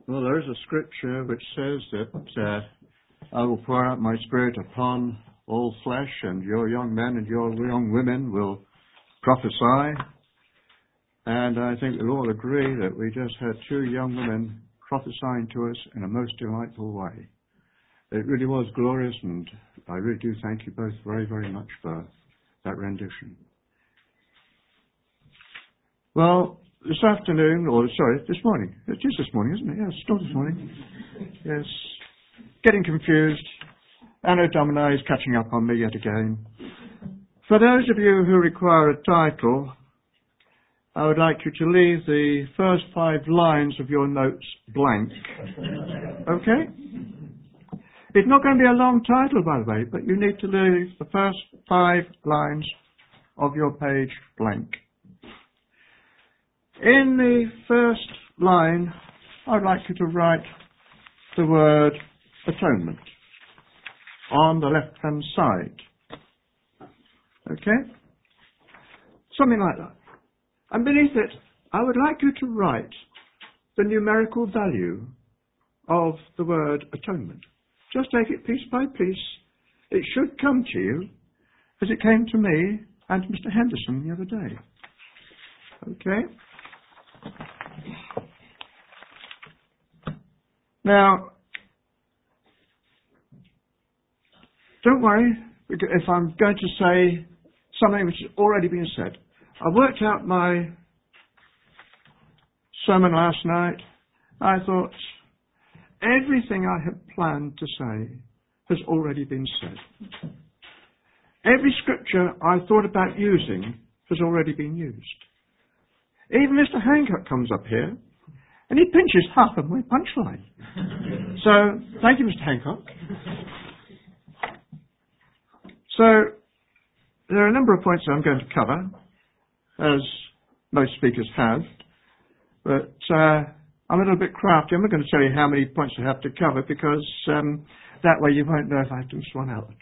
Well, there is a scripture which says that I will pour out my spirit upon all flesh, and your young men and your young women will prophesy. And I think we'll all agree that we just had two young women prophesying to us in a most delightful way. It really was glorious, and I really do thank you both very, very much for that rendition. Well, this morning. It is this morning, isn't it? Yes, it's not this morning. Yes. Getting confused. Anno Domini is catching up on me yet again. For those of you who require a title, I would like you to leave the first 5 lines of your notes blank. Okay? It's not going to be a long title, by the way, but you need to leave the first 5 lines of your page blank. In the first line, I'd like you to write the word atonement on the left-hand side. Okay? Something like that. And beneath it, I would like you to write the numerical value of the word atonement. Just take it piece by piece. It should come to you as it came to me and Mr. Henderson the other day. Okay? Now, don't worry if I'm going to say something which has already been said. I worked out my sermon last night. I thought everything I had planned to say has already been said. Every scripture I thought about using has already been used. Even Mr. Hancock comes up here and he pinches half of my punchline. So, thank you, Mr. Hancock. So, there are a number of points that I'm going to cover, as most speakers have, but I'm a little bit crafty. I'm not going to tell you how many points I have to cover, because that way you won't know if I have to miss one out.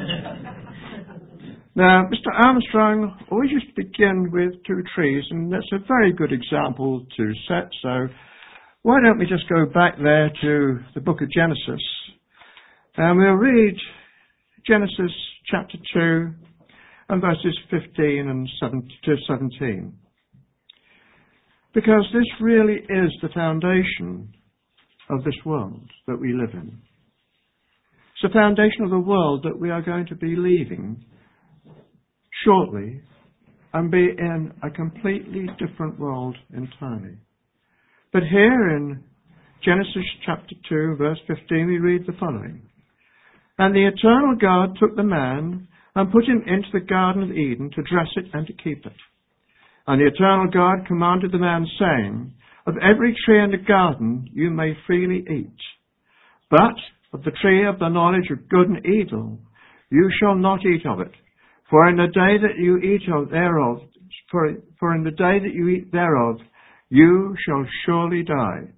Now, Mr. Armstrong always used to begin with 2 trees, and that's a very good example to set, so why don't we just go back there to the book of Genesis, and we'll read Genesis chapter 2 and verses 15 and 17. Because this really is the foundation of this world that we live in. It's the foundation of the world that we are going to be leaving shortly and be in a completely different world entirely. But here in Genesis chapter 2, verse 15, we read the following. And the eternal God took the man and put him into the Garden of Eden to dress it and to keep it. And the eternal God commanded the man, saying, Of every tree in the garden you may freely eat, but of the tree of the knowledge of good and evil you shall not eat of it. For in the day that you eat thereof, for in the day that you eat thereof, you shall surely die.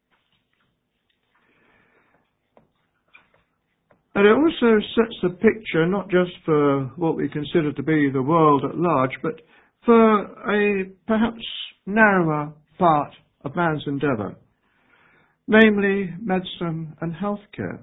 And it also sets the picture not just for what we consider to be the world at large, but for a perhaps narrower part of man's endeavour, namely medicine and healthcare.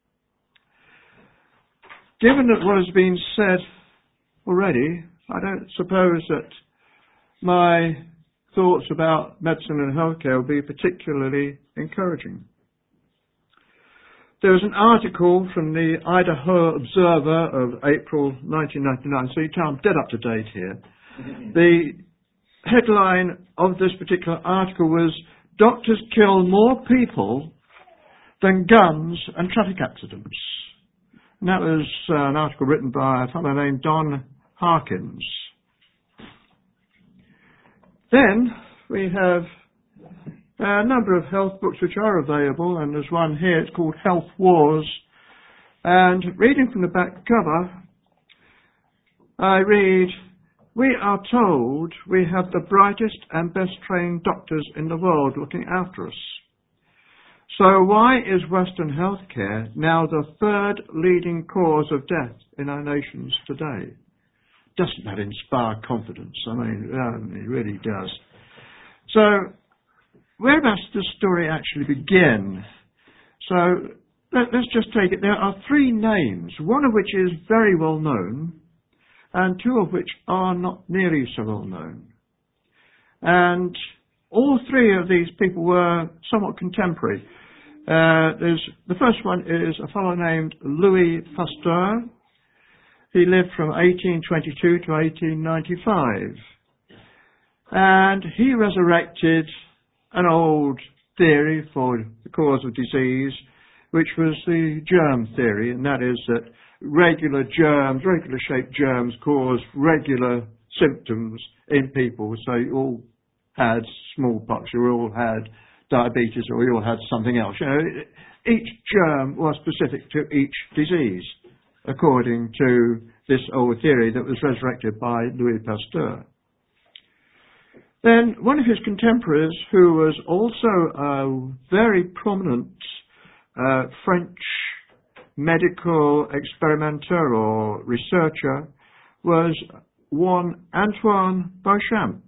Given that what has been said already, I don't suppose that my thoughts about medicine and healthcare will be particularly encouraging. There was an article from the Idaho Observer of April 1999, so you tell I'm dead up to date here. The headline of this particular article was, Doctors kill more people than guns and traffic accidents. And that was an article written by a fellow named Don Harkins. Then we have a number of health books which are available, and there's one here, it's called Health Wars. And reading from the back cover, I read, We are told we have the brightest and best trained doctors in the world looking after us. So why is Western healthcare now the 3rd leading cause of death in our nations today? Doesn't that inspire confidence? I mean, it really does. So, where does the story actually begin? So let's just take it. There are three names, one of which is very well known, and two of which are not nearly so well known. And all three of these people were somewhat contemporary. The first one is a fellow named Louis Pasteur. He lived from 1822 to 1895. And he resurrected an old theory for the cause of disease, which was the germ theory, and that is that regular germs, regular shaped germs, cause regular symptoms in people. So you all had smallpox, you all had diabetes, or you all had something else. You know, each germ was specific to each disease, according to this old theory that was resurrected by Louis Pasteur. Then one of his contemporaries, who was also a very prominent French medical experimenter or researcher, was one Antoine Beauchamp.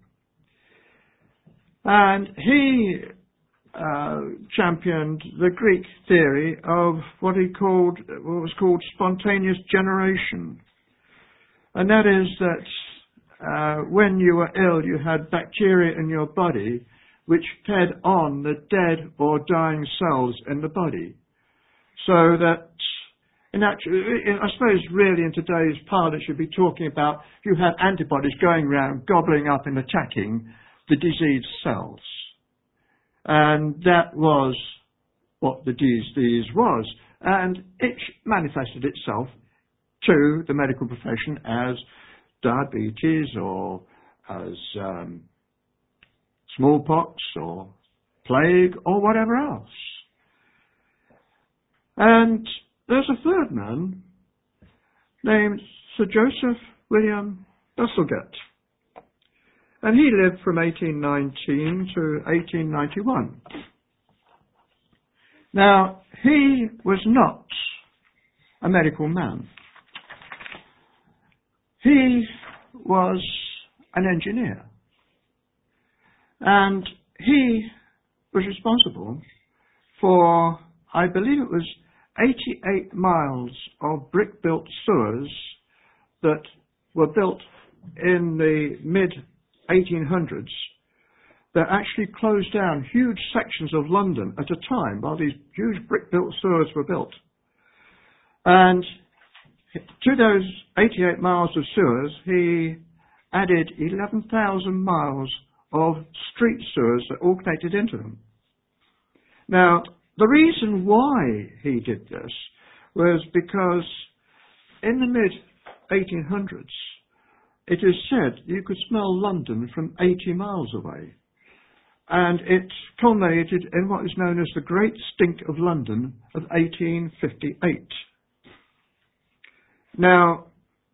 And he championed the Greek theory of what was called spontaneous generation. And that is that when you were ill, you had bacteria in your body which fed on the dead or dying cells in the body. So that, I suppose really in today's parlance you'd be talking about you had antibodies going around gobbling up and attacking the diseased cells. And that was what the disease was. And it manifested itself to the medical profession as diabetes or as smallpox or plague or whatever else. And there's a third man named Sir Joseph William Bazalgette. And he lived from 1819 to 1891. Now, he was not a medical man. He was an engineer. And he was responsible for, I believe it was 88 miles of brick-built sewers that were built in the mid-1800s that actually closed down huge sections of London at a time while these huge brick-built sewers were built. And to those 88 miles of sewers, he added 11,000 miles of street sewers that all connected into them. Now, the reason why he did this was because in the mid-1800s, it is said you could smell London from 80 miles away. And it culminated in what is known as the Great Stink of London of 1858. Now,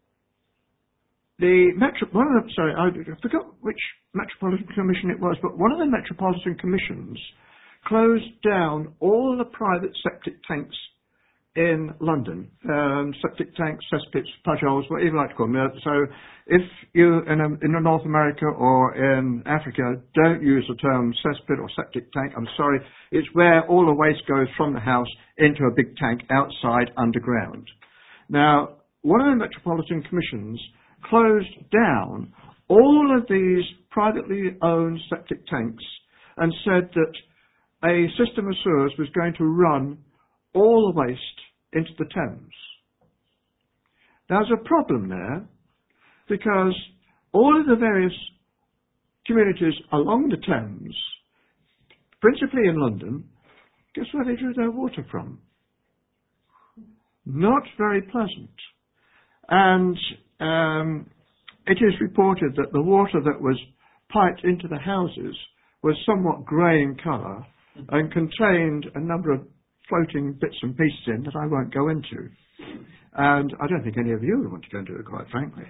I forgot which Metropolitan Commission it was, but one of the Metropolitan Commissions closed down all the private septic tanks in London. Septic tanks, cesspits, pudge holes, whatever you like to call them. So if you in North America or in Africa don't use the term cesspit or septic tank, I'm sorry, it's where all the waste goes from the house into a big tank outside underground. Now, one of the Metropolitan Commissions closed down all of these privately owned septic tanks and said that a system of sewers was going to run all the waste into the Thames. Now, there's a problem there because all of the various communities along the Thames, principally in London, guess where they drew their water from? Not very pleasant. And it is reported that the water that was piped into the houses was somewhat grey in colour and contained a number of floating bits and pieces in that I won't go into. And I don't think any of you would want to go into it, quite frankly.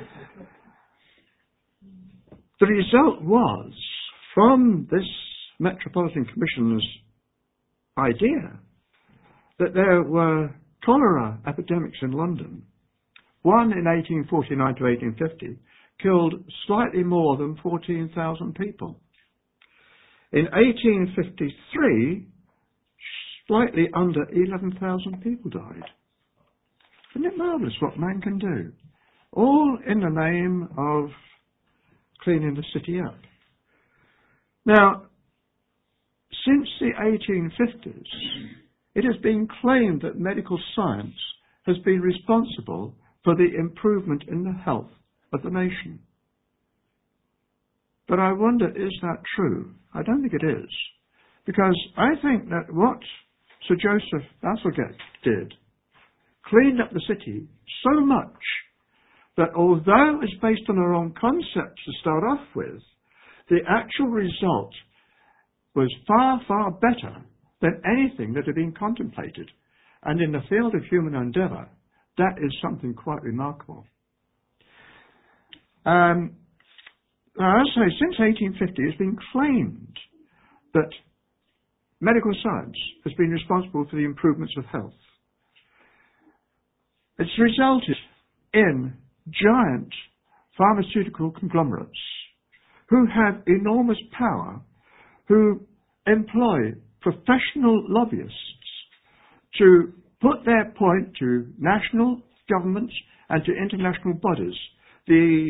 The result was, from this Metropolitan Commission's idea, that there were cholera epidemics in London. One in 1849 to 1850 killed slightly more than 14,000 people. In 1853, slightly under 11,000 people died. Isn't it marvellous what man can do? All in the name of cleaning the city up. Now, since the 1850s, it has been claimed that medical science has been responsible for the improvement in the health of the nation. But I wonder, is that true? I don't think it is. Because I think that what Sir Joseph Bazalgette did cleaned up the city so much that although it was based on the wrong concepts to start off with, the actual result was far, far better than anything that had been contemplated. And in the field of human endeavour, that is something quite remarkable. Now, as I say, since 1850, it's been claimed that medical science has been responsible for the improvements of health. It's resulted in giant pharmaceutical conglomerates who have enormous power, who employ professional lobbyists to put their point to national governments and to international bodies. The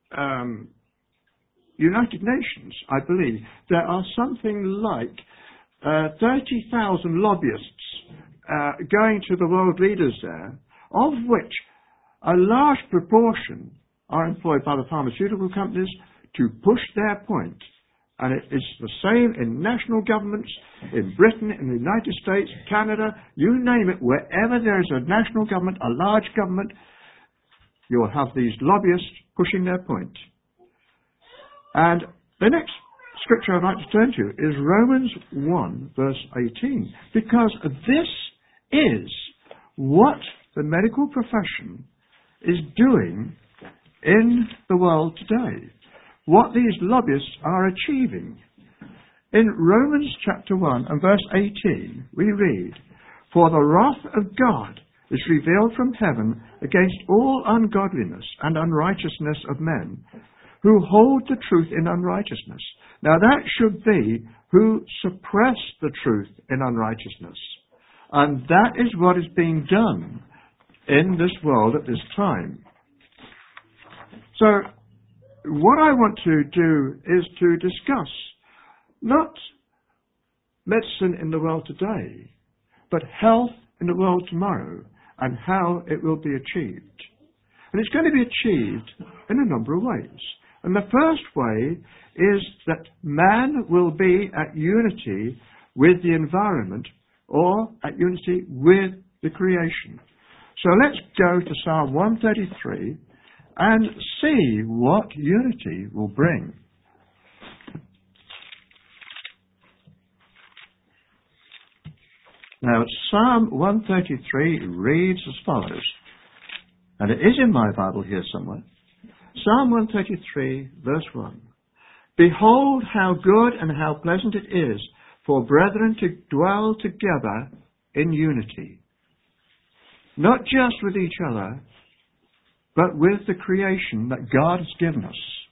United Nations, I believe, there are something like 30,000 lobbyists going to the world leaders there, of which a large proportion are employed by the pharmaceutical companies to push their point. And it is the same in national governments, in Britain, in the United States, Canada, you name it, wherever there is a national government, a large government, you'll have these lobbyists pushing their point. And the next scripture I'd like to turn to is Romans 1, verse 18, because this is what the medical profession is doing in the world today. What these lobbyists are achieving. In Romans chapter 1 and verse 18, we read, "For the wrath of God is revealed from heaven against all ungodliness and unrighteousness of men, who hold the truth in unrighteousness." Now that should be who suppress the truth in unrighteousness. And that is what is being done in this world at this time. So, what I want to do is to discuss not medicine in the world today, but health in the world tomorrow and how it will be achieved. And it's going to be achieved in a number of ways. And the first way is that man will be at unity with the environment or at unity with the creation. So let's go to Psalm 133 and see what unity will bring. Now, Psalm 133 reads as follows, and it is in my Bible here somewhere. Psalm 133, verse 1. "Behold how good and how pleasant it is for brethren to dwell together in unity." Not just with each other, but with the creation that God has given us.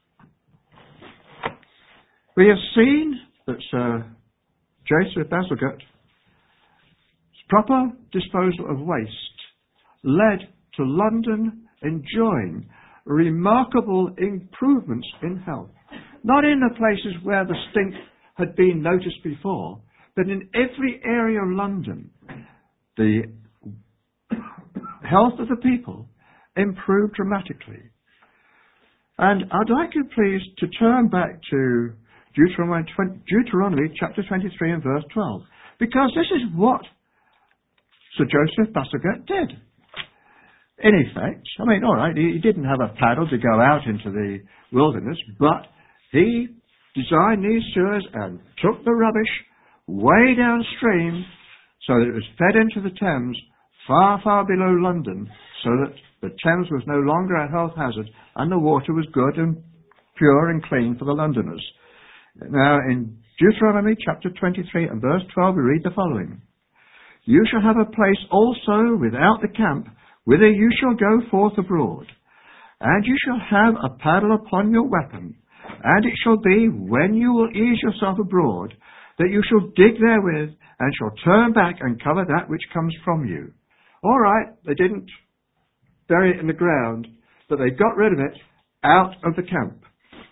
We have seen that Sir Joseph Bazalgette's proper disposal of waste led to London enjoying remarkable improvements in health. Not in the places where the stink had been noticed before, but in every area of London, the health of the people improved dramatically. And I'd like you please to turn back to Deuteronomy chapter 23 and verse 12, because this is what Sir Joseph Bazalgette did. In effect, I mean, all right, he didn't have a paddle to go out into the wilderness, but he designed these sewers and took the rubbish way downstream so that it was fed into the Thames far, far below London, so that the Thames was no longer a health hazard and the water was good and pure and clean for the Londoners. Now, in Deuteronomy chapter 23 and verse 12, we read the following. "You shall have a place also without the camp, whither you shall go forth abroad. And you shall have a paddle upon your weapon, And it shall be, when you will ease yourself abroad, that you shall dig therewith, and shall turn back and cover that which comes from you. All right, they didn't bury it in the ground, but they got rid of it out of the camp.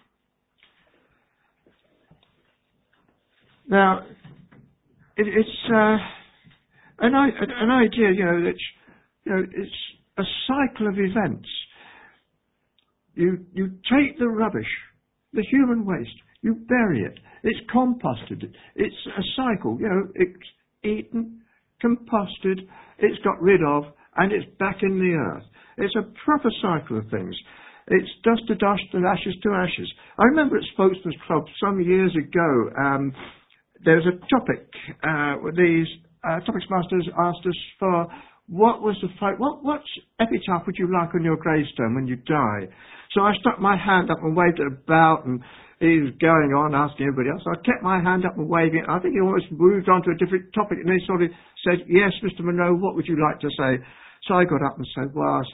Now, it's an idea, that it's a cycle of events. You take the rubbish, the human waste, you bury it. It's composted. It's a cycle. It's eaten, composted, it's got rid of, and it's back in the earth. It's a proper cycle of things. It's dust to dust and ashes to ashes. I remember at Spokesman's Club some years ago, there was a topic. These topics masters asked us for what epitaph would you like on your gravestone when you die? So I stuck my hand up and waved it about, and he was going on asking everybody else. So I kept my hand up and waving it. I think he almost moved on to a different topic, and he sort of said, "Yes, Mr. Munro, what would you like to say?" So I got up and said,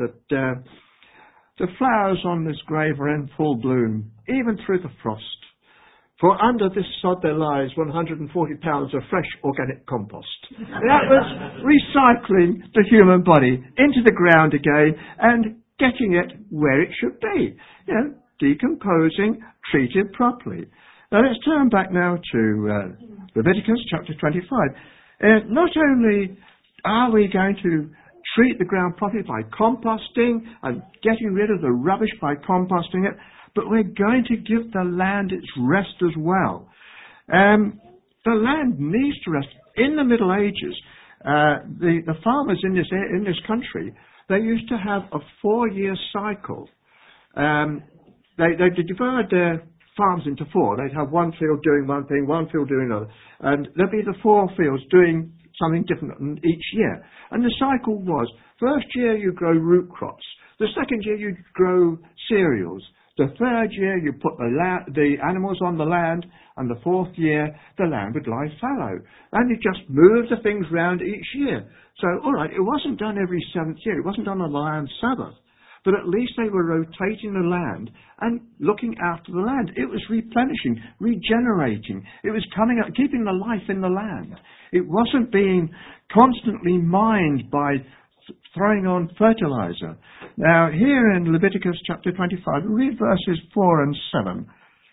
the flowers on this grave are in full bloom, even through the frost. For under this sod there lies 140 pounds of fresh organic compost. That was recycling the human body into the ground again and getting it where it should be. Decomposing, treated properly. Now let's turn back now to Leviticus chapter 25. Not only are we going to treat the ground properly by composting and getting rid of the rubbish by composting it, but we're going to give the land its rest as well. The land needs to rest. In the Middle Ages, the farmers in this country, they used to have a 4-year cycle. They divided their farms into 4. They'd have one field doing one thing, one field doing another, and there'd be the 4 fields doing something different each year. And the cycle was, first year you grow root crops, the second year you grow cereals, the third year you put the animals on the land, and the fourth year the land would lie fallow. And you just move the things round each year. So, all right, it wasn't done every 7th year, it wasn't done on the land Sabbath, but at least they were rotating the land and looking after the land. It was replenishing, regenerating. It was coming up, keeping the life in the land. It wasn't being constantly mined by throwing on fertilizer. Now, here in Leviticus chapter 25, we read verses 4 and 7.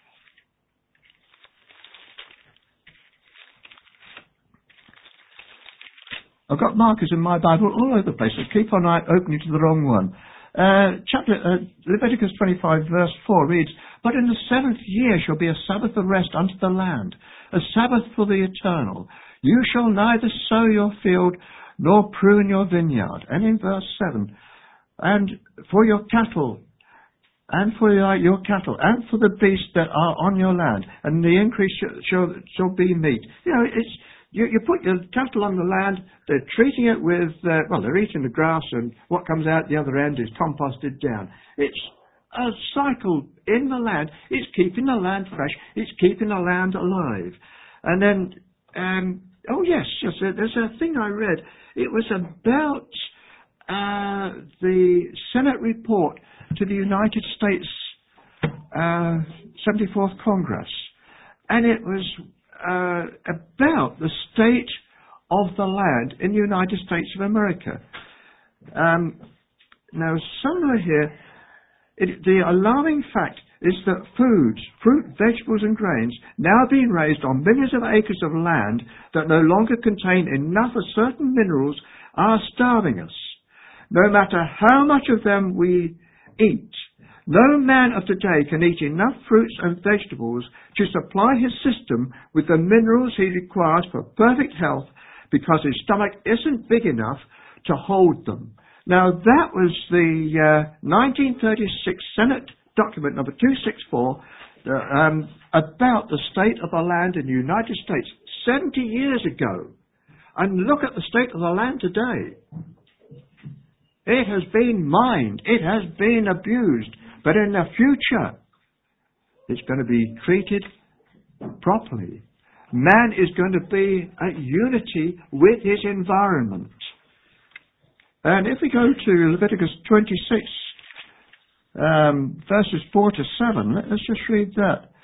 I've got markers in my Bible all over the place, so keep on opening to the wrong one. Leviticus 25 verse 4 reads, "But in the 7th year shall be a Sabbath of rest unto the land, a Sabbath for the eternal. You shall neither sow your field nor prune your vineyard." And in verse 7, "And for your cattle, and for your cattle, and for the beasts that are on your land, and the increase shall be meat." You put your cattle on the land, they're treating it with, they're eating the grass, and what comes out the other end is composted down. It's a cycle in the land. It's keeping the land fresh. It's keeping the land alive. And then, there's a thing I read. It was about the Senate report to the United States 74th Congress. And it was about the state of the land in the United States of America. Now, somewhere here, the alarming fact is that foods, fruit, vegetables and grains, now being raised on millions of acres of land that no longer contain enough of certain minerals are starving us. No matter how much of them we eat, no man of today can eat enough fruits and vegetables to supply his system with the minerals he requires for perfect health because his stomach isn't big enough to hold them. Now, that was the 1936 Senate document number 264 about the state of the land in the United States 70 years ago. And look at the state of the land today. It has been mined. It has been abused. But in the future, it's going to be treated properly. Man is going to be at unity with his environment. And if we go to Leviticus 26, verses 4 to 7, let's just read that.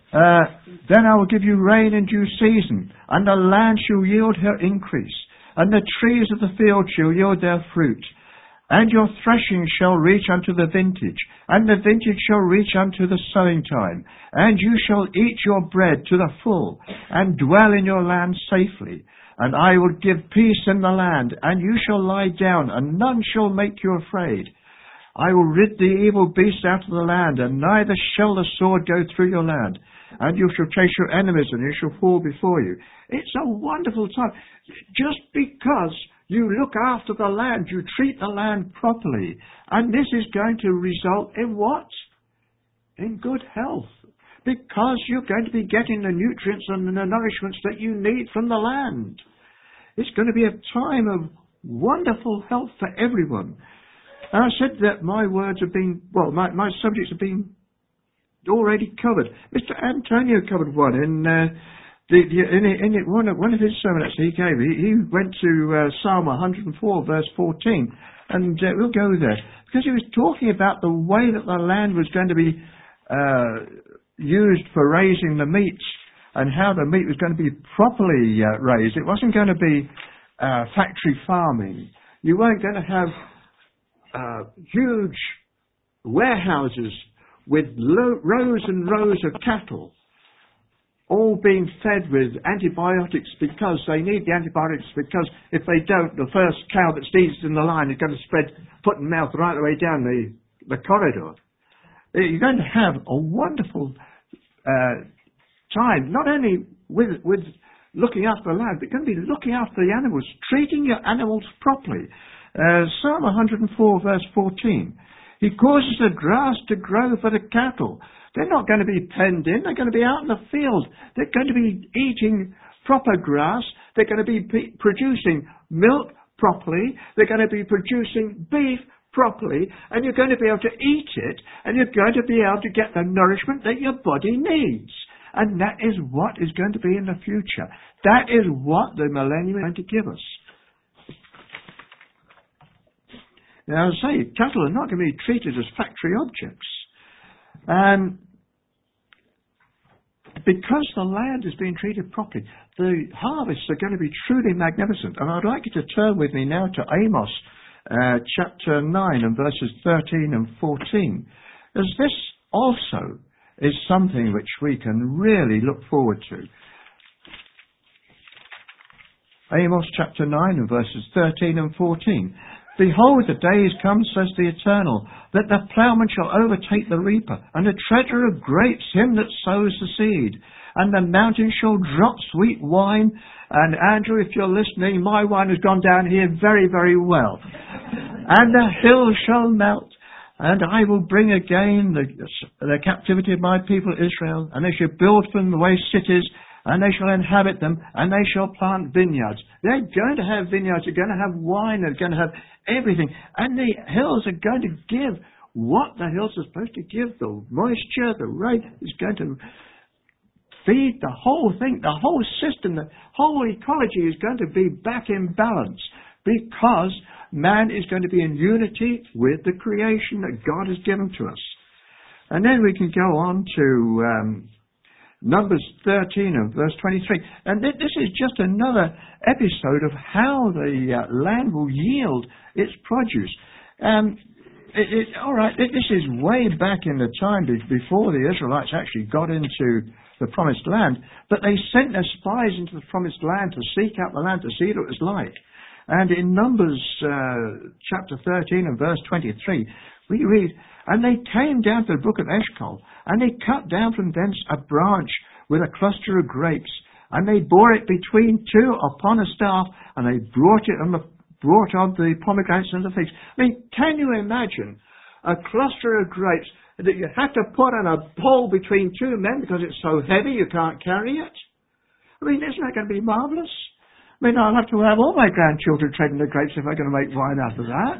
Then I will give you rain in due season, and the land shall yield her increase, and the trees of the field shall yield their fruit. And your threshing shall reach unto the vintage, and the vintage shall reach unto the sowing time. And you shall eat your bread to the full, and dwell in your land safely. And I will give peace in the land, and you shall lie down, and none shall make you afraid. I will rid the evil beast out of the land, and neither shall the sword go through your land. And you shall chase your enemies, and you shall fall before you. It's a wonderful time. Just because you look after the land, you treat the land properly. And this is going to result in what? In good health. Because you're going to be getting the nutrients and the nourishments that you need from the land. It's going to be a time of wonderful health for everyone. And I said that my words have been, well, my subjects have been already covered. Mr. Antonio covered one in one of his sermons he gave. He went to Psalm 104, verse 14, and we'll go there because he was talking about the way that the land was going to be used for raising the meat, and how the meat was going to be properly raised. It wasn't going to be factory farming. You weren't going to have huge warehouses with rows and rows of cattle all being fed with antibiotics because they need the antibiotics, because if they don't, the first cow that sneezes in the line is going to spread foot and mouth right the way down the corridor. You're going to have a wonderful time, not only with looking after the land, but you're going to be looking after the animals, treating your animals properly. Psalm 104, verse 14. He causes the grass to grow for the cattle. They're not going to be penned in. They're going to be out in the field. They're going to be eating proper grass. They're going to be producing milk properly. They're going to be producing beef properly. And you're going to be able to eat it. And you're going to be able to get the nourishment that your body needs. And that is what is going to be in the future. That is what the millennium is going to give us. Now, as I say, cattle are not going to be treated as factory objects. And because the land is being treated properly, the harvests are going to be truly magnificent. And I'd like you to turn with me now to Amos chapter 9 and verses 13 and 14. As this also is something which we can really look forward to. Amos chapter 9 and verses 13 and 14. Behold, the days come, says the Eternal, that the ploughman shall overtake the reaper, and the treader of grapes him that sows the seed. And the mountain shall drop sweet wine. And Andrew, if you're listening, my wine has gone down here very, very well. And the hills shall melt. And I will bring again the captivity of my people Israel, and they shall build from the waste cities, and they shall inhabit them, and they shall plant vineyards. They're going to have vineyards, they're going to have wine, they're going to have everything. And the hills are going to give what the hills are supposed to give. The moisture, the rain is going to feed the whole thing, the whole system, the whole ecology is going to be back in balance, because man is going to be in unity with the creation that God has given to us. And then we can go on to Numbers 13 and verse 23. And this is just another episode of how the land will yield its produce. All right, this is way back in the time before the Israelites actually got into the promised land. But they sent their spies into the promised land to seek out the land, to see what it was like. And in Numbers chapter 13 and verse 23, we read, And they came down to the brook of Eshcol, and they cut down from thence a branch with a cluster of grapes, and they bore it between two upon a staff, and they brought on the pomegranates and the figs. I mean, can you imagine a cluster of grapes that you have to put on a pole between two men because it's so heavy you can't carry it? I mean, isn't that going to be marvellous? I mean, I'll have to have all my grandchildren treading the grapes if I'm going to make wine out of that.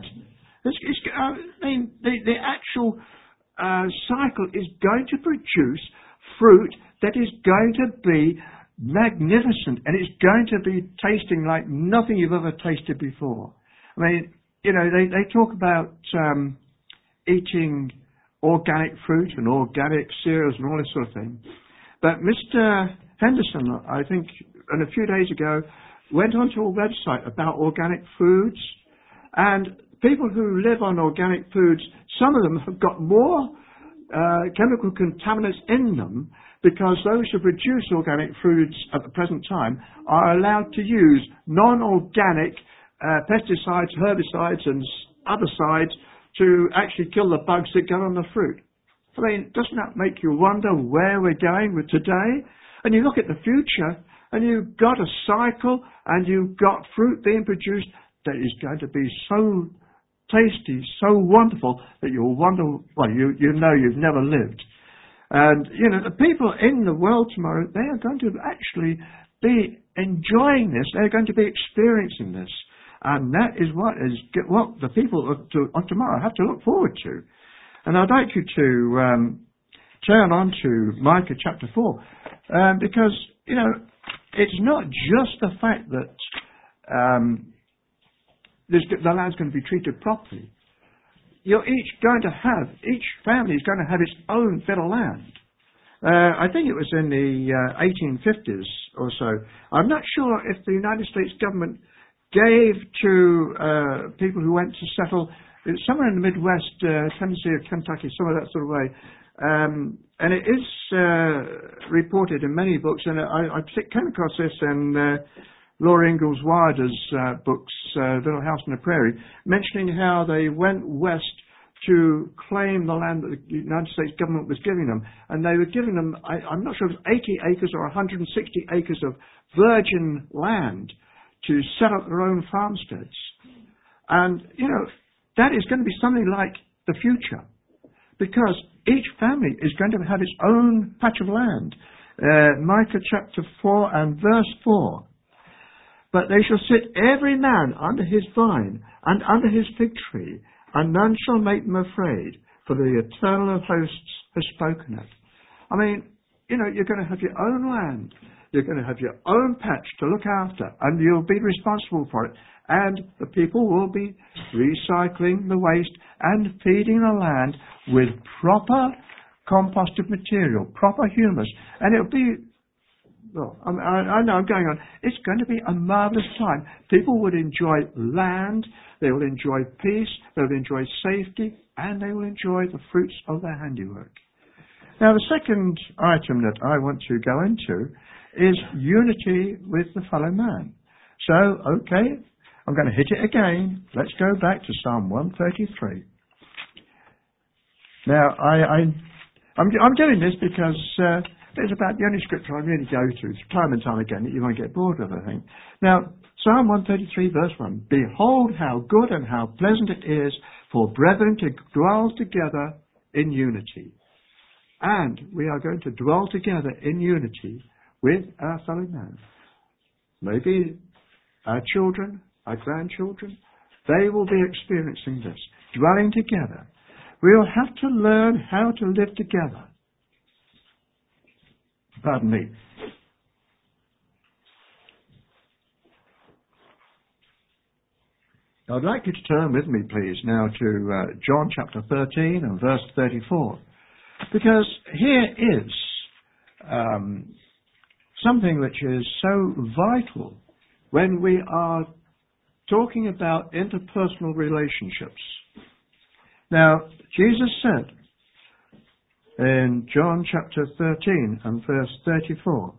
The actual cycle is going to produce fruit that is going to be magnificent, and it's going to be tasting like nothing you've ever tasted before. I mean, you know, they talk about eating organic fruit and organic cereals and all this sort of thing. But Mr. Henderson, I think, and a few days ago, went onto a website about organic foods, and people who live on organic foods, some of them have got more chemical contaminants in them because those who produce organic foods at the present time are allowed to use non-organic pesticides, herbicides and other sides to actually kill the bugs that get on the fruit. I mean, doesn't that make you wonder where we're going with today? And you look at the future and you've got a cycle and you've got fruit being produced that is going to be so tasty, so wonderful that you'll wonder, well, you know you've never lived. And, you know, the people in the world tomorrow, they are going to actually be enjoying this. They're going to be experiencing this. And that is what the people of tomorrow have to look forward to. And I'd like you to turn on to Micah chapter 4, because, you know, it's not just the fact that the land's going to be treated properly. You're each family is going to have its own bit of land. I think it was in the 1850s or so. I'm not sure if the United States government gave to people who went to settle somewhere in the Midwest, Tennessee or Kentucky, some of that sort of way. And it is reported in many books, and I came across this in Laura Ingalls Wilder's books, Little House on the Prairie, mentioning how they went west to claim the land that the United States government was giving them. And they were giving them, I'm not sure if it was 80 acres or 160 acres of virgin land to set up their own farmsteads. And, you know, that is going to be something like the future, because each family is going to have its own patch of land. Micah chapter 4 and verse 4. But they shall sit every man under his vine and under his fig tree, and none shall make them afraid, for the Eternal of Hosts has spoken it. I mean, you know, you're going to have your own land. You're going to have your own patch to look after, and you'll be responsible for it. And the people will be recycling the waste and feeding the land with proper composted material, proper humus. And it'll be, well, I know I'm going on. It's going to be a marvellous time. People would enjoy land, they will enjoy peace, they will enjoy safety, and they will enjoy the fruits of their handiwork. Now, the second item that I want to go into is unity with the fellow man. So, okay, I'm going to hit it again. Let's go back to Psalm 133. Now, I'm doing this because it's about the only scripture I really go through time and time again that you won't get bored of, I think. Now, Psalm 133 verse 1. Behold how good and how pleasant it is for brethren to dwell together in unity. And we are going to dwell together in unity with our fellow man. Maybe our children, our grandchildren, they will be experiencing this, dwelling together. We'll have to learn how to live together. Pardon me. I'd like you to turn with me, please, now to John chapter 13 and verse 34. Because here is something which is so vital when we are talking about interpersonal relationships. Now, Jesus said in John chapter 13 and verse 34,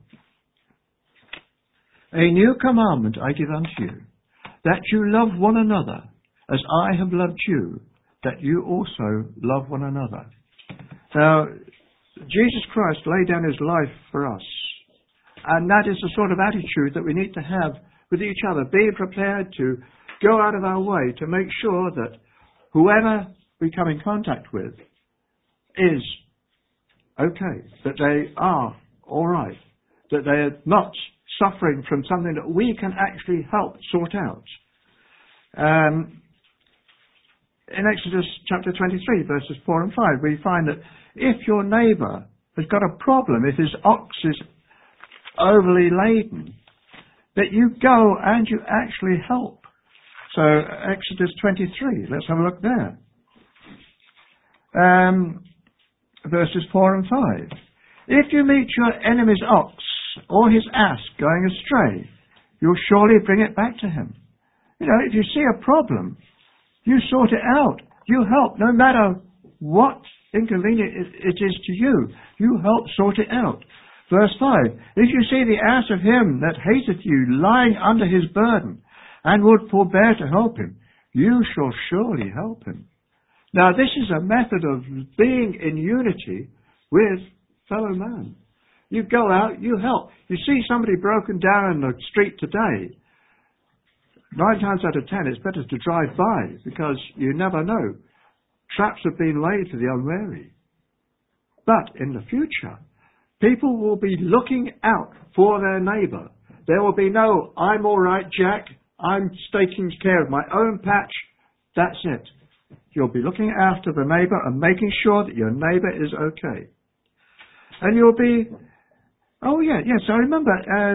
A new commandment I give unto you, that you love one another as I have loved you, that you also love one another. Now, Jesus Christ laid down his life for us. And that is the sort of attitude that we need to have with each other, being prepared to go out of our way to make sure that whoever we come in contact with is okay, that they are all right, that they are not suffering from something that we can actually help sort out. In Exodus chapter 23, verses 4 and 5, we find that if your neighbour has got a problem, if his ox is overly laden, that you go and you actually help. So, Exodus 23, let's have a look there. Verses 4 and 5. If you meet your enemy's ox or his ass going astray, you'll surely bring it back to him. You know, if you see a problem, you sort it out. You help, no matter what inconvenient it is to you. You help sort it out. Verse 5, if you see the ass of him that hateth you lying under his burden, and would forbear to help him, you shall surely help him. Now, this is a method of being in unity with fellow man. You go out, you help. You see somebody broken down in the street today, 9 times out of 10, it's better to drive by, because you never know. Traps have been laid for the unwary. But in the future, people will be looking out for their neighbour. There will be no, I'm all right, Jack, I'm taking care of my own patch. That's it. You'll be looking after the neighbour and making sure that your neighbour is okay. And you'll be, yes, I remember,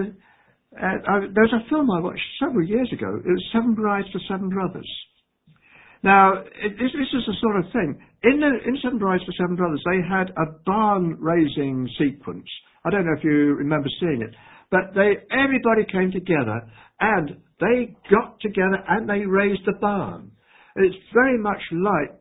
there's a film I watched several years ago. It was 7 Brides for 7 Brothers. Now, this is the sort of thing. In 7 Brides for 7 Brothers, they had a barn-raising sequence. I don't know if you remember seeing it. But everybody came together, and they got together and they raised the barn. And it's very much like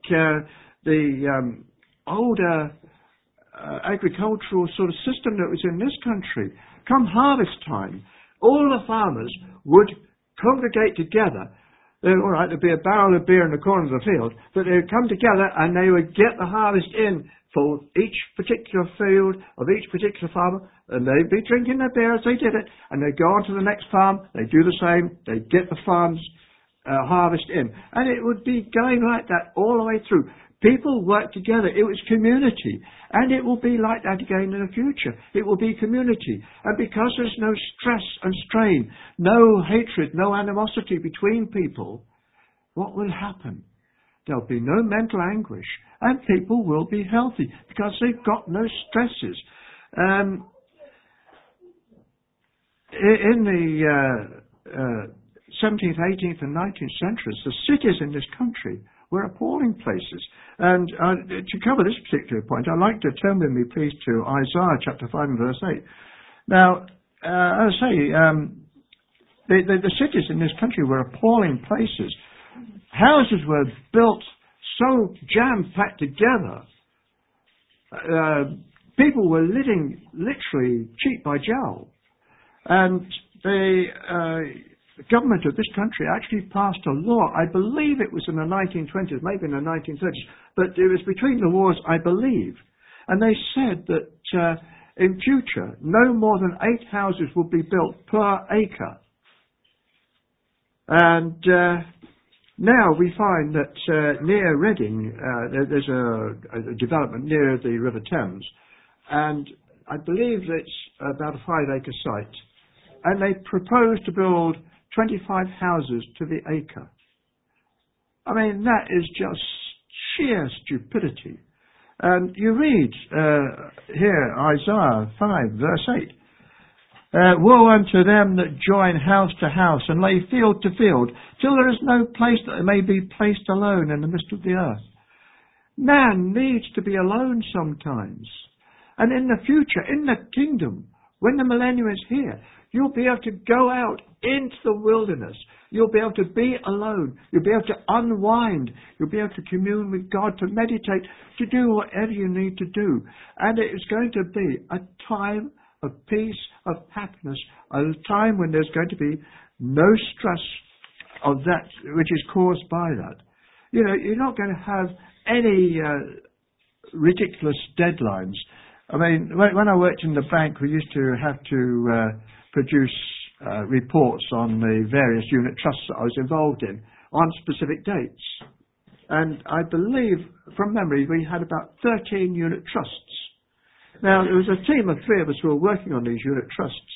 the older agricultural sort of system that was in this country. Come harvest time, all the farmers would congregate together. All right, there'd be a barrel of beer in the corner of the field, but they would come together and they would get the harvest in for each particular field of each particular farmer, and they'd be drinking their beer as they did it, and they'd go on to the next farm, they'd do the same, they'd get the farm's harvest in. And it would be going like that all the way through. People work together. It was community. And it will be like that again in the future. It will be community. And because there's no stress and strain, no hatred, no animosity between people, what will happen? There'll be no mental anguish. And people will be healthy because they've got no stresses. In the 17th, 18th and 19th centuries, the cities in this country were appalling places. And to cover this particular point, I'd like to turn with me, please, to Isaiah chapter 5 and verse 8. Now, as I say, the cities in this country were appalling places. Houses were built so jam-packed together. People were living literally cheek by jowl. And the government of this country actually passed a law, I believe it was in the 1920s, maybe in the 1930s, but it was between the wars, I believe. And they said that in future, no more than 8 houses would be built per acre. And now we find that near Reading, there's a development near the River Thames, and I believe it's about a 5-acre site. And they propose to build 25 houses to the acre. I mean, that is just sheer stupidity. And you read here, Isaiah 5, verse 8. Woe unto them that join house to house and lay field to field, till there is no place that they may be placed alone in the midst of the earth. Man needs to be alone sometimes. And in the future, in the kingdom, when the millennium is here, you'll be able to go out into the wilderness. You'll be able to be alone. You'll be able to unwind. You'll be able to commune with God, to meditate, to do whatever you need to do. And it is going to be a time of peace, of happiness, a time when there's going to be no stress of that which is caused by that. You know, you're not going to have any ridiculous deadlines. I mean, when I worked in the bank, we used to have to produce reports on the various unit trusts that I was involved in on specific dates. And I believe, from memory, we had about 13 unit trusts. Now, there was a team of 3 of us who were working on these unit trusts.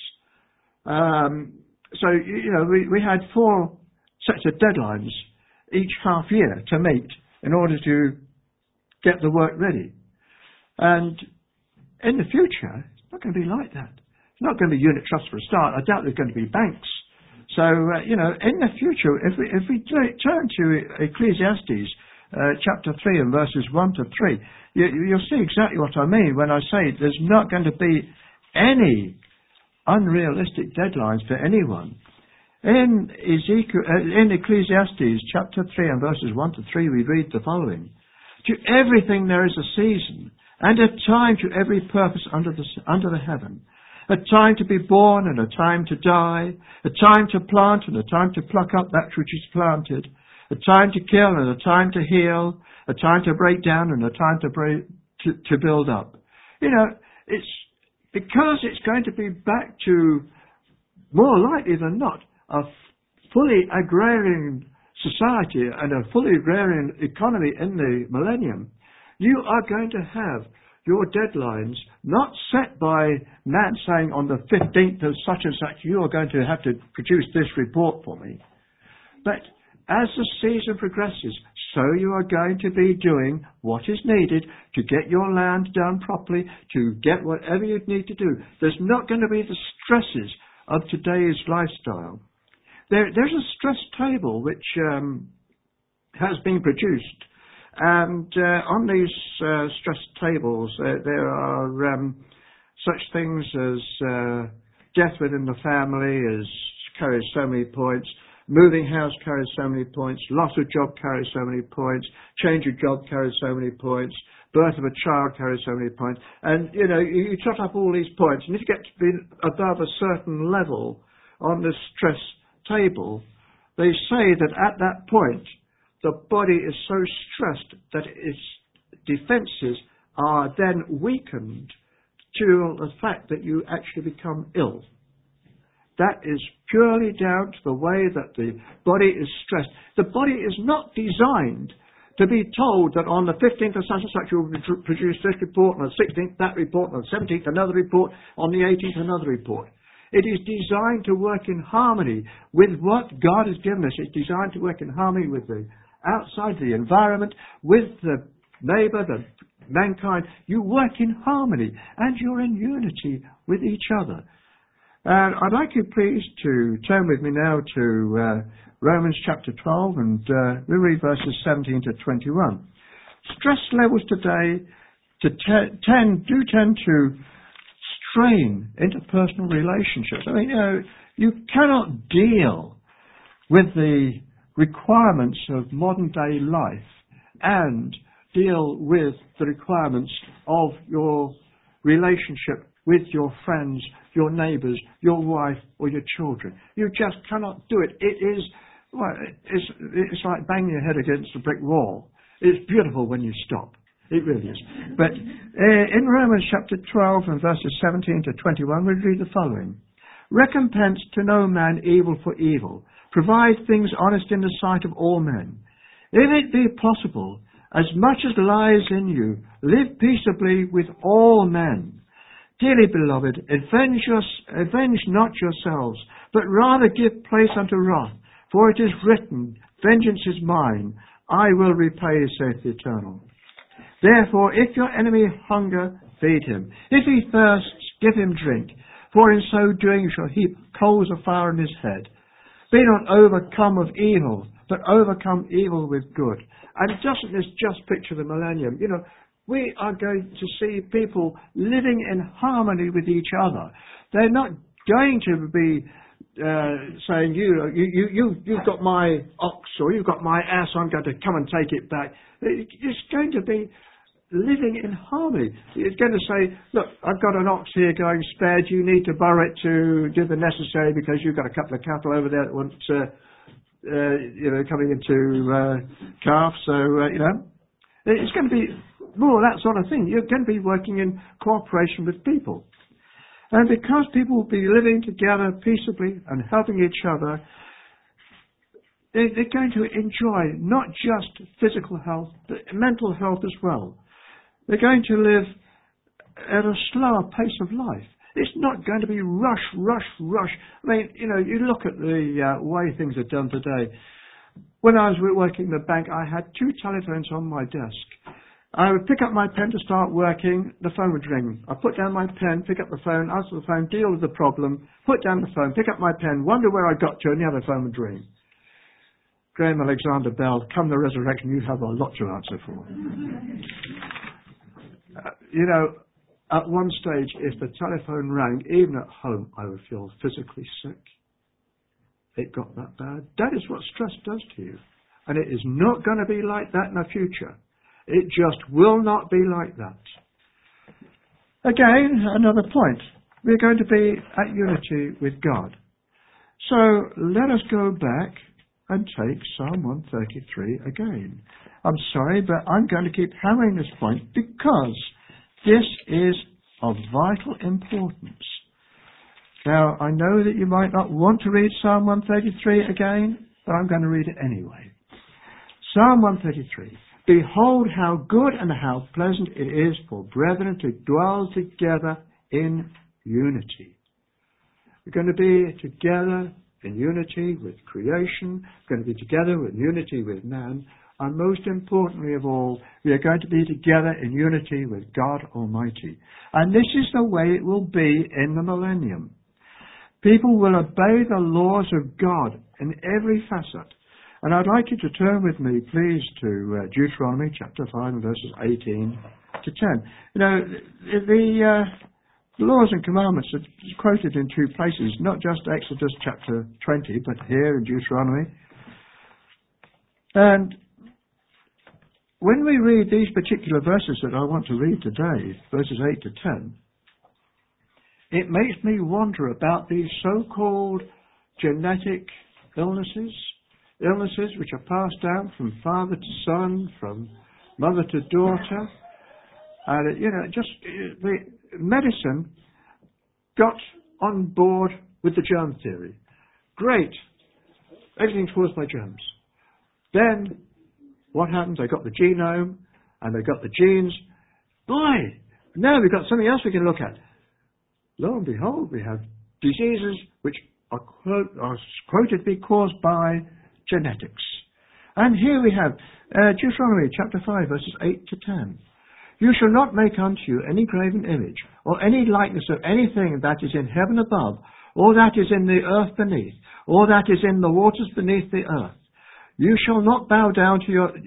So, you know, we had 4 sets of deadlines each half year to meet in order to get the work ready. And in the future, it's not going to be like that. It's not going to be unit trusts for a start. I doubt there's going to be banks. So, you know, in the future, if we turn to Ecclesiastes chapter 3 and verses 1 to 3, you'll see exactly what I mean when I say there's not going to be any unrealistic deadlines for anyone. In Ecclesiastes chapter 3 and verses 1 to 3, we read the following. To everything there is a season, and a time to every purpose under the heaven. A time to be born and a time to die, a time to plant and a time to pluck up that which is planted, a time to kill and a time to heal, a time to break down and a time to build up. You know, it's because it's going to be back to, more likely than not, a fully agrarian society and a fully agrarian economy in the millennium. You are going to have your deadlines not set by man saying on the 15th of such and such you are going to have to produce this report for me. But as the season progresses, so you are going to be doing what is needed to get your land done properly, to get whatever you need to do. There's not going to be the stresses of today's lifestyle. There's a stress table which has been produced. And on these stress tables, there are such things as death within the family carries so many points, moving house carries so many points, loss of job carries so many points, change of job carries so many points, birth of a child carries so many points. And, you know, you tot up all these points, and if you get to be above a certain level on the stress table, they say that at that point, the body is so stressed that its defences are then weakened to the fact that you actually become ill. That is purely down to the way that the body is stressed. The body is not designed to be told that on the 15th of such and such you will produce this report, on the 16th that report, on the 17th another report, on the 18th another report. It is designed to work in harmony with what God has given us. It's designed to work in harmony with the outside, the environment, with the neighbour, the mankind. You work in harmony and you're in unity with each other. And I'd like you please to turn with me now to Romans chapter 12 and we read verses 17 to 21. Stress levels today tend to strain interpersonal relationships. I mean, you know, you cannot deal with the requirements of modern day life and deal with the requirements of your relationship with your friends, your neighbours, your wife or your children. You just cannot do it. It's like banging your head against a brick wall. It's beautiful when you stop. It really is. But in Romans chapter 12 and verses 17 to 21, we read the following. Recompense to no man evil for evil. Provide things honest in the sight of all men. If it be possible, as much as lies in you, live peaceably with all men. Dearly beloved, avenge not yourselves, but rather give place unto wrath. For it is written, vengeance is mine, I will repay, saith the Eternal. Therefore, if your enemy hunger, feed him. If he thirsts, give him drink. For in so doing you shall heap coals of fire on his head. Be not overcome of evil, but overcome evil with good. And doesn't this just picture the millennium? You know, we are going to see people living in harmony with each other. They're not going to be saying, you've got my ox or you've got my ass, I'm going to come and take it back. It's going to be living in harmony. It's going to say, look, I've got an ox here going spare. Do you need to borrow it to do the necessary because you've got a couple of cattle over there that want, coming into calf. So, it's going to be more that sort of thing. You're going to be working in cooperation with people. And because people will be living together peaceably and helping each other, they're going to enjoy not just physical health, but mental health as well. They're going to live at a slower pace of life. It's not going to be rush. I mean, you look at the way things are done today. When I was working in the bank, I had 2 telephones on my desk. I would pick up my pen to start working, the phone would ring. I put down my pen, pick up the phone, answer the phone, deal with the problem, put down the phone, pick up my pen, wonder where I got to, and the other phone would ring. Graham Alexander Bell, come the resurrection, you have a lot to answer for. At one stage, if the telephone rang, even at home, I would feel physically sick. It got that bad. That is what stress does to you. And it is not going to be like that in the future. It just will not be like that. Again, another point. We're going to be at unity with God. So let us go back and take Psalm 133 again. I'm sorry, but I'm going to keep hammering this point because this is of vital importance. Now, I know that you might not want to read Psalm 133 again, but I'm going to read it anyway. Psalm 133. Behold how good and how pleasant it is for brethren to dwell together in unity. We're going to be together in unity with creation. We're going to be together in unity with man. And most importantly of all, we are going to be together in unity with God Almighty. And this is the way it will be in the millennium. People will obey the laws of God in every facet. And I'd like you to turn with me, please, to Deuteronomy chapter 5 and verses 18 to 10. The laws and commandments are quoted in two places, not just Exodus chapter 20, but here in Deuteronomy. And when we read these particular verses that I want to read today, verses 8 to 10, it makes me wonder about these so-called genetic illnesses which are passed down from father to son, from mother to daughter. And, the medicine got on board with the germ theory. Great. Everything's caused by germs. Then, what happens? They got the genome, and they got the genes. Boy, now we've got something else we can look at. Lo and behold, we have diseases which are quoted to be caused by genetics. And here we have Deuteronomy chapter 5 verses 8 to 10. You shall not make unto you any graven image, or any likeness of anything that is in heaven above, or that is in the earth beneath, or that is in the waters beneath the earth. You shall not bow down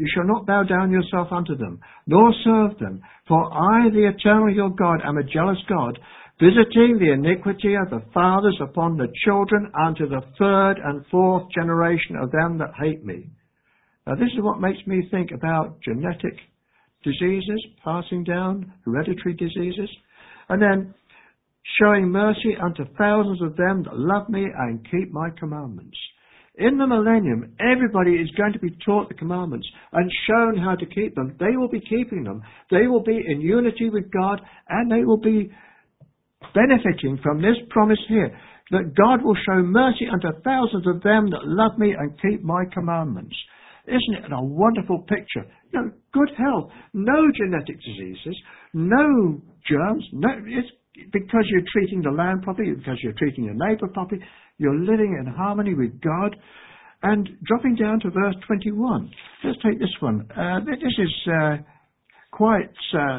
yourself unto them, nor serve them. For I, the eternal your God, am a jealous God, visiting the iniquity of the fathers upon the children unto the third and fourth generation of them that hate me. Now this is what makes me think about genetic diseases, passing down, hereditary diseases, and then showing mercy unto thousands of them that love me and keep my commandments. In the millennium, everybody is going to be taught the commandments and shown how to keep them. They will be keeping them. They will be in unity with God, and they will be benefiting from this promise here, that God will show mercy unto thousands of them that love me and keep my commandments. Isn't it a wonderful picture? Good health, no genetic diseases, no germs, it's because you're treating the land properly, because you're treating your neighbour properly, you're living in harmony with God. And dropping down to verse 21, let's take this one. This is quite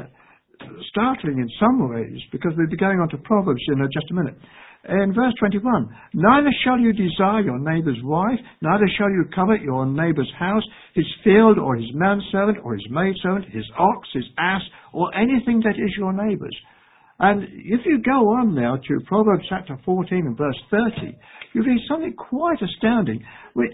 startling in some ways, because we'll be going on to Proverbs in just a minute. In verse 21, neither shall you desire your neighbour's wife, neither shall you covet your neighbour's house, his field, or his manservant, or his maidservant, his ox, his ass, or anything that is your neighbour's. And if you go on now to Proverbs chapter 14 and verse 30, you read something quite astounding, which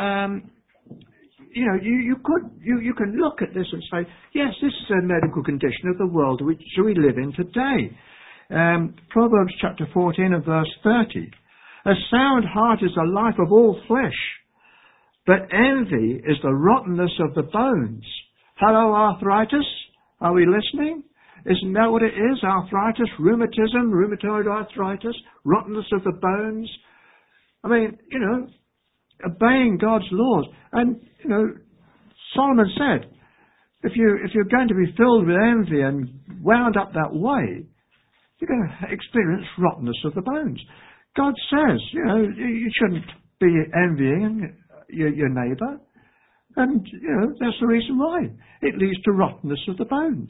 you can look at this and say, yes, this is a medical condition of the world which we live in today. Proverbs chapter 14 and verse 30. A sound heart is the life of all flesh, but envy is the rottenness of the bones. Hello, arthritis? Are we listening? Isn't that what it is? Arthritis, rheumatism, rheumatoid arthritis, rottenness of the bones. I mean, obeying God's laws. And, Solomon said, if you're going to be filled with envy and wound up that way, you're going to experience rottenness of the bones. God says, you shouldn't be envying your neighbour. And, that's the reason why. It leads to rottenness of the bones.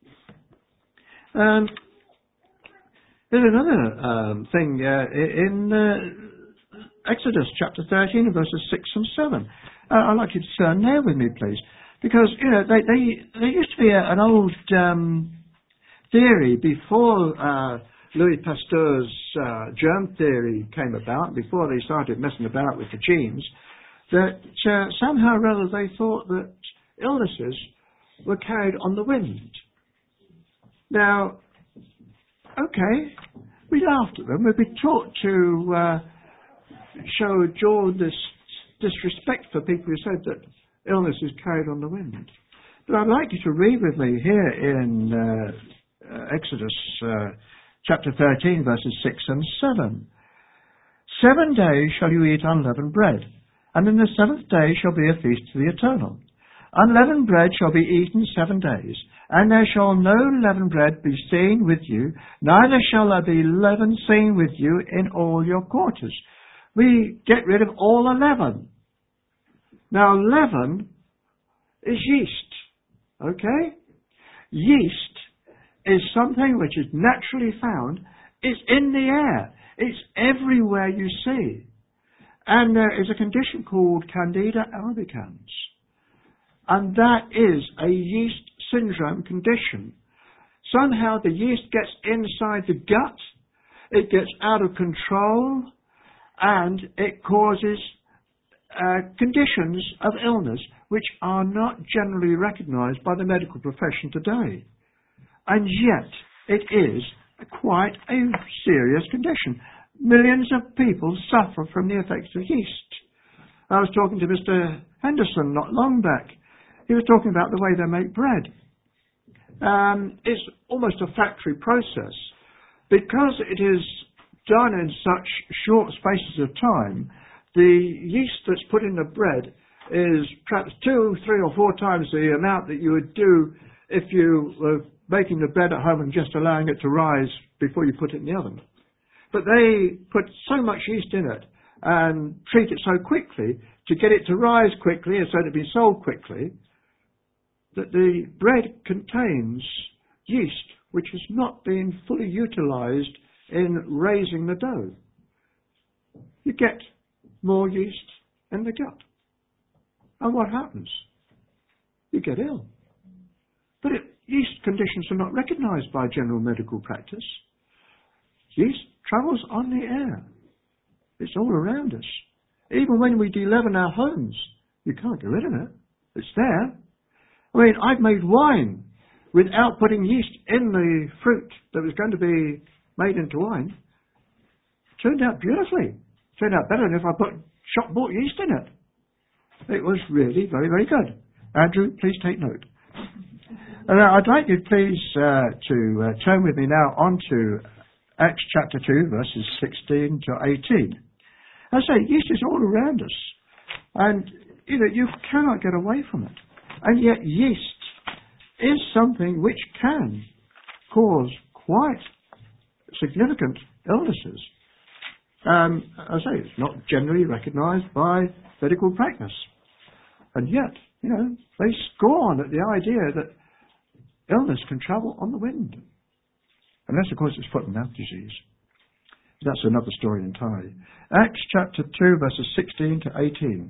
And there's another thing in Exodus chapter 13, verses 6 and 7. I'd like you to turn there with me, please. Because, there used to be an old theory before Louis Pasteur's germ theory came about, before they started messing about with the genes, that somehow or other they thought that illnesses were carried on the wind. Now, okay, we laughed at them. We'd been taught to show this disrespect for people who said that illness is carried on the wind. But I'd like you to read with me here in Exodus chapter 13, verses 6 and 7. 7 days shall you eat unleavened bread, and in the 7th day shall be a feast to the Eternal. Unleavened bread shall be eaten 7 days, and there shall no leavened bread be seen with you, neither shall there be leaven seen with you in all your quarters. We get rid of all the leaven. Now, leaven is yeast, okay? Yeast is something which is naturally found. It's in the air. It's everywhere you see. And there is a condition called Candida albicans. And that is a yeast syndrome condition. Somehow the yeast gets inside the gut, it gets out of control, and it causes conditions of illness which are not generally recognized by the medical profession today. And yet it is quite a serious condition. Millions of people suffer from the effects of yeast. I was talking to Mr. Henderson not long back. He was talking about the way they make bread. It's almost a factory process. Because it is done in such short spaces of time, the yeast that's put in the bread is perhaps 2, 3 or 4 times the amount that you would do if you were making the bread at home and just allowing it to rise before you put it in the oven. But they put so much yeast in it and treat it so quickly to get it to rise quickly and so to be sold quickly that the bread contains yeast which has not been fully utilized in raising the dough. You get more yeast in the gut. And what happens? You get ill. But yeast conditions are not recognized by general medical practice. Yeast travels on the air. It's all around us. Even when we de-leaven our homes, you can't get rid of it. It's there. I mean, I've made wine without putting yeast in the fruit that was going to be made into wine. It turned out beautifully. It turned out better than if I put shop-bought yeast in it. It was really very, very good. Andrew, please take note. I'd like you please to turn with me now on to Acts chapter 2, verses 16 to 18. I say, yeast is all around us. And, you cannot get away from it. And yet yeast is something which can cause quite significant illnesses. I say, it's not generally recognized by medical practice. And yet, they scorn at the idea that illness can travel on the wind. Unless, of course, it's foot and mouth disease. That's another story entirely. Acts chapter 2, verses 16 to 18.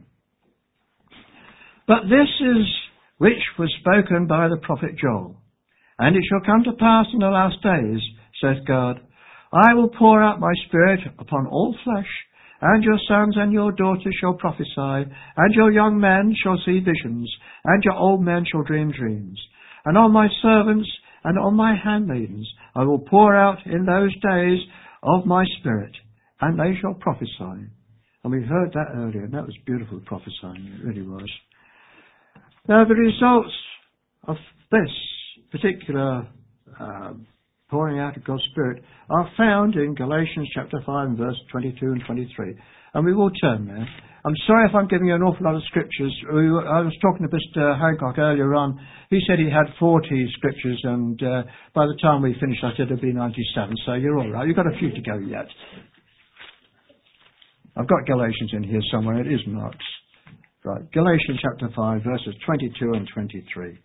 But this is which was spoken by the prophet Joel. And it shall come to pass in the last days, saith God, I will pour out my spirit upon all flesh, and your sons and your daughters shall prophesy, and your young men shall see visions, and your old men shall dream dreams. And on my servants and on my handmaidens I will pour out in those days of my spirit, and they shall prophesy. And we heard that earlier, and that was beautiful prophesying, it really was. Now the results of this particular pouring out of God's Spirit are found in Galatians chapter 5 and verse 22 and 23. And we will turn there. I'm sorry if I'm giving you an awful lot of scriptures. I was talking to Mr. Hancock earlier on. He said he had 40 scriptures, and by the time we finished, I said there'd be 97. So you're all right. You've got a few to go yet. I've got Galatians in here somewhere. It is not. Right. Galatians chapter 5, verses 22 and 23.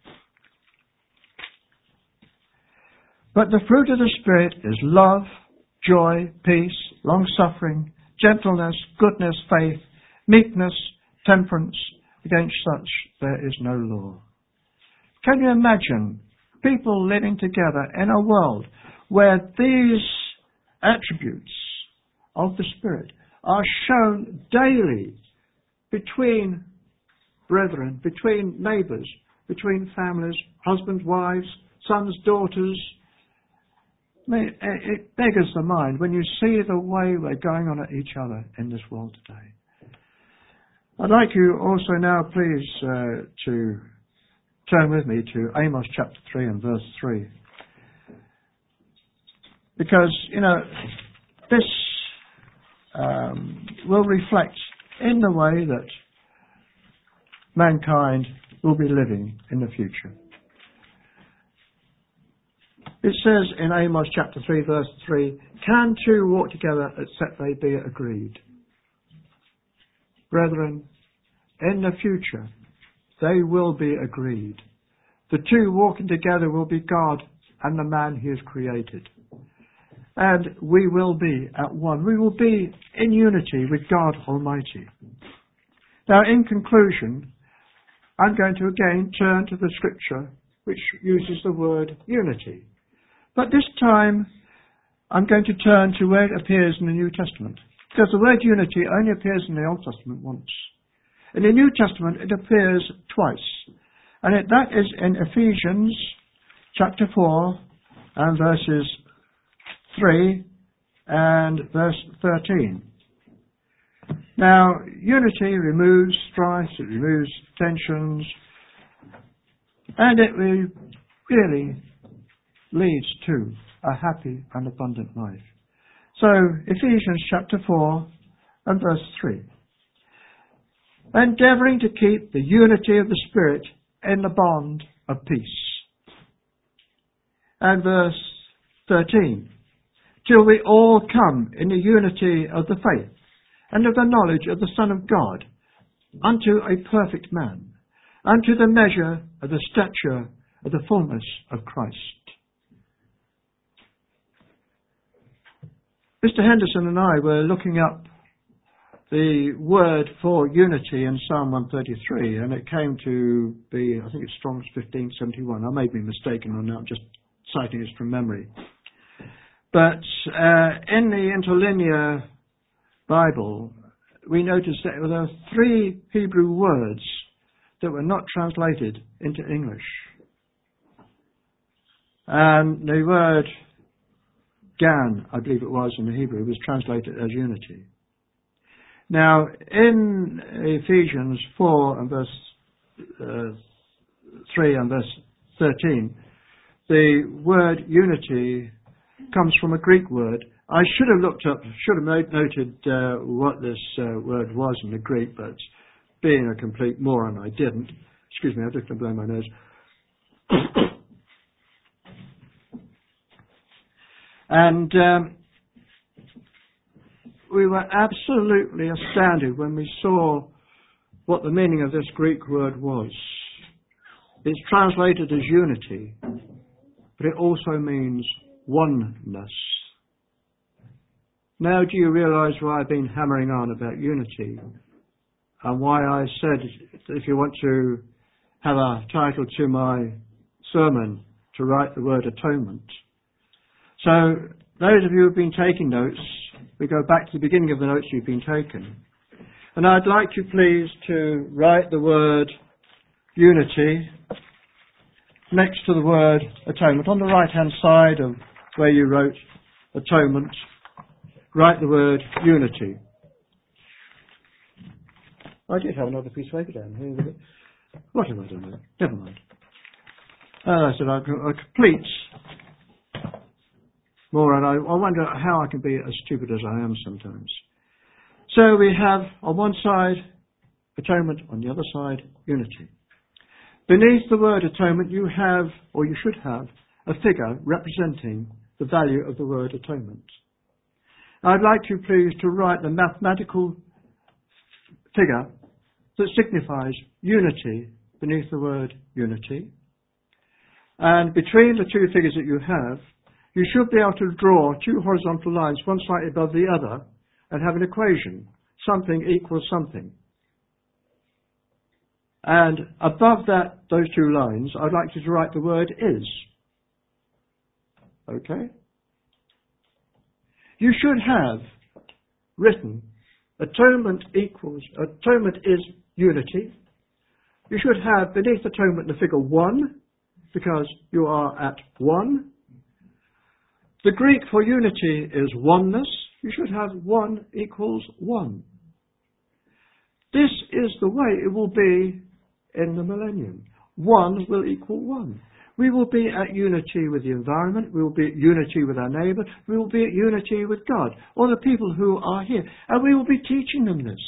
But the fruit of the Spirit is love, joy, peace, long-suffering, gentleness, goodness, faith, meekness, temperance. Against such there is no law. Can you imagine people living together in a world where these attributes of the Spirit are shown daily between brethren, between neighbours, between families, husbands, wives, sons, daughters? It beggars the mind when you see the way we're going on at each other in this world today. I'd like you also now, please, to turn with me to Amos chapter 3 and verse 3. Because, this will reflect in the way that mankind will be living in the future. It says in Amos chapter 3 verse 3, "Can two walk together except they be agreed?" Brethren, in the future, they will be agreed. The two walking together will be God and the man he has created. And we will be at one. We will be in unity with God Almighty. Now, in conclusion, I'm going to again turn to the scripture which uses the word unity. But this time, I'm going to turn to where it appears in the New Testament. Because the word unity only appears in the Old Testament once. In the New Testament, it appears twice. And that is in Ephesians chapter 4 and verses 3 and verse 13. Now, unity removes strife, it removes tensions, and it really leads to a happy and abundant life. So, Ephesians chapter 4 and verse 3. Endeavouring to keep the unity of the Spirit in the bond of peace. And verse 13. Till we all come in the unity of the faith and of the knowledge of the Son of God, unto a perfect man, unto the measure of the stature of the fullness of Christ. Mr. Henderson and I were looking up the word for unity in Psalm 133, and it came to be, I think it's Strong's 1571. I may be mistaken on that, I'm just citing this from memory. But in the interlinear Bible, we noticed that there were 3 Hebrew words that were not translated into English. And the word gan, I believe it was in the Hebrew, was translated as unity. Now, in Ephesians 4 and verse 3 and verse 13, the word unity comes from a Greek word. I should have noted what this word was in the Greek, but being a complete moron, I didn't. Excuse me, I'm just going to blow my nose. And we were absolutely astounded when we saw what the meaning of this Greek word was. It's translated as unity, but it also means oneness. Now do you realise why I've been hammering on about unity? And why I said, if you want to have a title to my sermon, to write the word atonement. So, those of you who have been taking notes, we go back to the beginning of the notes you've been taking. And I'd like you please to write the word unity next to the word atonement. On the right-hand side of where you wrote atonement, write the word unity. I did have another piece of paper down here. What have I done with it? Never mind. I said a complete moron. I wonder how I can be as stupid as I am sometimes. So we have on one side atonement, on the other side unity. Beneath the word atonement you have, or you should have, a figure representing the value of the word atonement. I'd like you please to write the mathematical figure that signifies unity beneath the word unity. And between the two figures that you have, you should be able to draw 2 horizontal lines, one slightly above the other, and have an equation. Something equals something. And above that, those two lines, I'd like you to write the word is. Okay? You should have written atonement is unity. You should have beneath atonement the figure 1, because you are at 1. The Greek for unity is oneness. You should have 1 equals 1. This is the way it will be in the millennium. 1 will equal 1. We will be at unity with the environment. We will be at unity with our neighbour. We will be at unity with God, or the people who are here. And we will be teaching them this.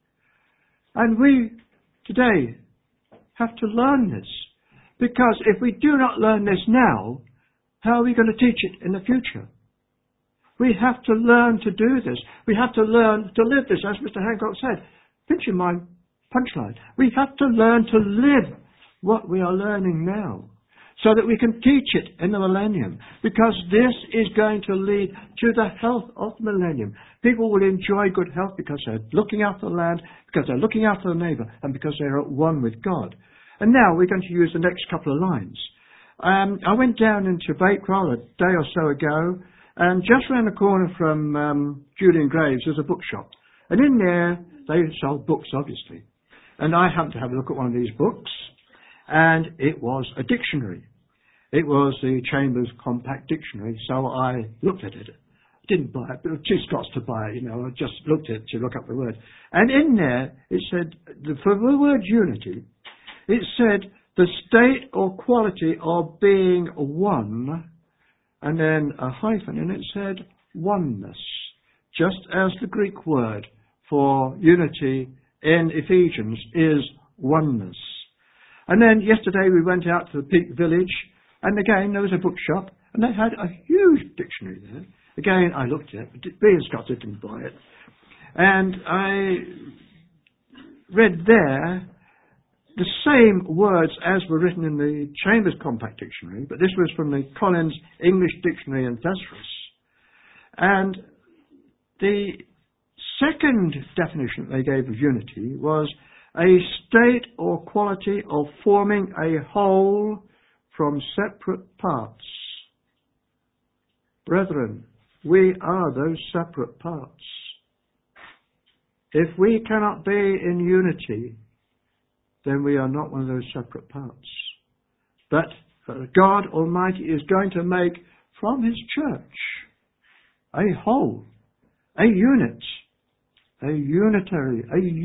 And we, today, have to learn this. Because if we do not learn this now, how are we going to teach it in the future? We have to learn to do this. We have to learn to live this, as Mr. Hancock said. Pinching my punchline. We have to learn to live what we are learning now, so that we can teach it in the millennium. Because this is going to lead to the health of the millennium. People will enjoy good health because they're looking after the land, because they're looking after the neighbour, and because they're at one with God. And now we're going to use the next couple of lines. I went down into Bakewell a day or so ago, and just round the corner from Julian Graves there's a bookshop. And in there, they sell books, obviously. And I happened to have a look at one of these books, and it was a dictionary. It was the Chambers Compact Dictionary, so I looked at it. I didn't buy it, but it was too Scots to buy it, I just looked at it to look up the word. And in there, it said, for the word unity, it said the state or quality of being one, and then a hyphen, and it said oneness, just as the Greek word for unity in Ephesians is oneness. And then yesterday we went out to the Peak Village, and again there was a bookshop, and they had a huge dictionary there. Again, I looked at it, but being Scots, I didn't buy it. And I read there the same words as were written in the Chambers Compact Dictionary, but this was from the Collins English Dictionary and Thesaurus. And the second definition they gave of unity was a state or quality of forming a whole from separate parts. Brethren, we are those separate parts. If we cannot be in unity, then we are not one of those separate parts. But God Almighty is going to make from His church a whole, a unit, a unitary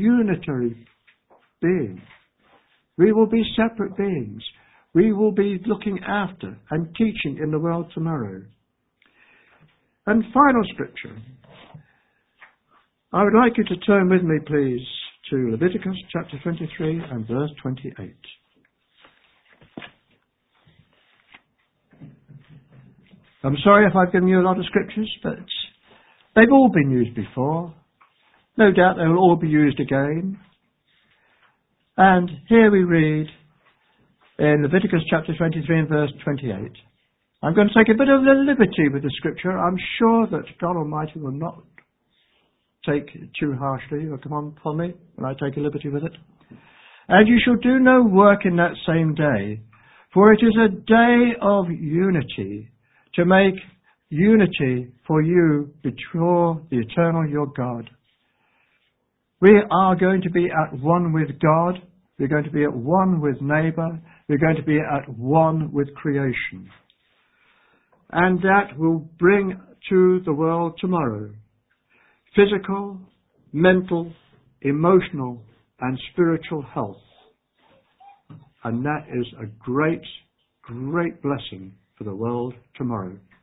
being. We will be separate beings. We will be looking after and teaching in the world tomorrow. And final scripture. I would like you to turn with me, please, to Leviticus chapter 23 and verse 28. I'm sorry if I've given you a lot of scriptures, but they've all been used before. No doubt they will all be used again. And here we read in Leviticus chapter 23 and verse 28. I'm going to take a bit of liberty with the scripture. I'm sure that God Almighty will not take it too harshly or come on upon me when I take a liberty with it. And you shall do no work in that same day, for it is a day of unity, to make unity for you before the eternal your God. We are going to be at one with God. We're going to be at one with neighbour. We're going to be at one with creation. And that will bring to the world tomorrow physical, mental, emotional, and spiritual health. And that is a great, great blessing for the world tomorrow.